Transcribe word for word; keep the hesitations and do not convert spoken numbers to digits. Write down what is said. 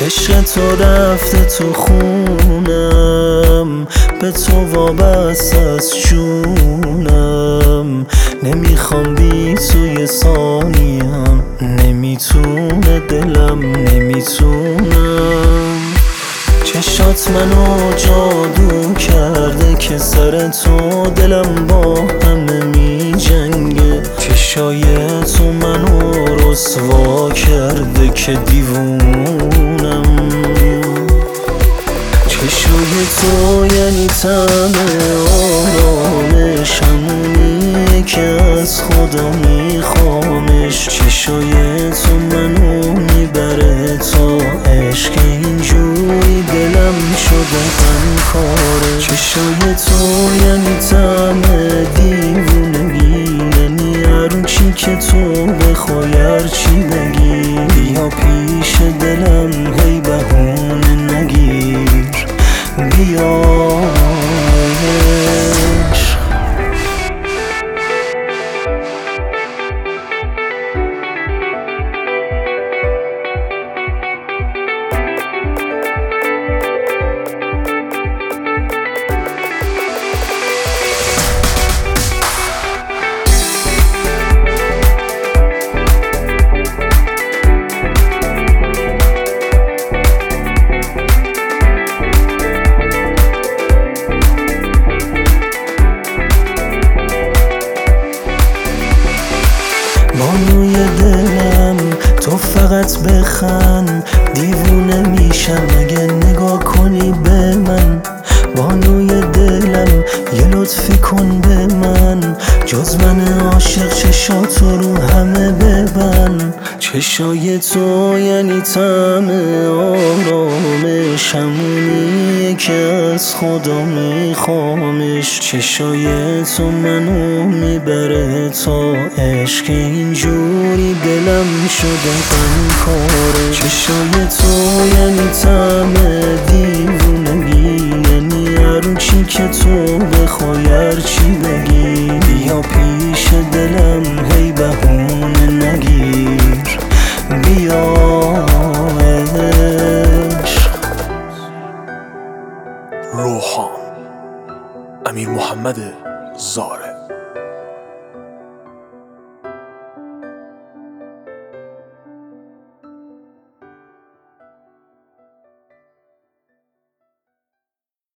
عشق تو رفته تو خونم، به تو وابسته از جونم. نمیخوام بی تو یه ثانیم، نمیتونه دلم، نمیتونم. چشات منو جادو کرده که سر تو دلم با همه می جنگه. چشای تو منو رسوا کرده که دیوونم. چشای تو یعنی طعم آرامش، همونیه که از خدا میخوامش. چشای تو منو میبره تا عشق اینجوری دلم شده غمخواره. چشای تو یعنی طعم دیوونگی، یعنی هر چی که تو بخوای هرچی بگی. بیا پیش دلم هی بهونه نگیر، بیا بانوی دلم تو فقط بخند، دیوونه میشم اگه نگاه کنی به من. بانوی دلم یه لطفی کن به من، جز من عاشق چشاتو رو همه ببند. چشای تو یعنی طعم آرامش، همونیه که از خدا میخوامش. چشای تو منو میبره تا عشق اینجوری دلم شده غمخواره. چشای تو یعنی طعم دیوونگی، یعنی هر چی که تو بخوای هرچی بگی. بیا پیش دلم هی بهونه نگیر، بیا عشق. روحان امیر محمد زار.